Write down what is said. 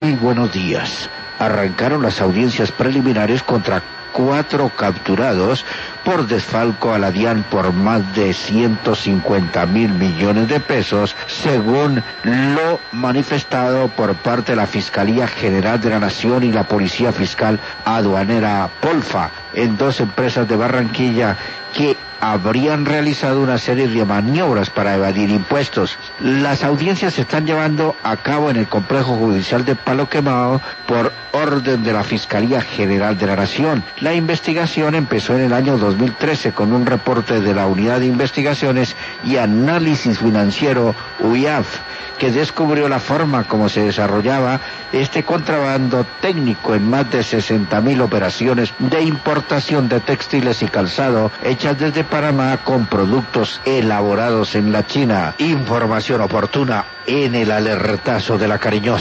Muy buenos días. Arrancaron las audiencias preliminares contra 4 capturados por desfalco a la DIAN por más de 150.000 millones de pesos, según lo manifestado por parte de la Fiscalía General de la Nación y la Policía Fiscal Aduanera Polfa, en 2 empresas de Barranquilla que habrían realizado una serie de maniobras para evadir impuestos. Las audiencias se están llevando a cabo en el complejo judicial de Palo Quemado por orden de la Fiscalía General de la Nación. La investigación empezó en el año 2013 con un reporte de la Unidad de Investigaciones y Análisis Financiero, UIAF, que descubrió la forma como se desarrollaba este contrabando técnico en más de 60.000 operaciones de importación de textiles y calzado hechas desde Panamá con productos elaborados en la China. Información oportuna en el alertazo de la cariñosa.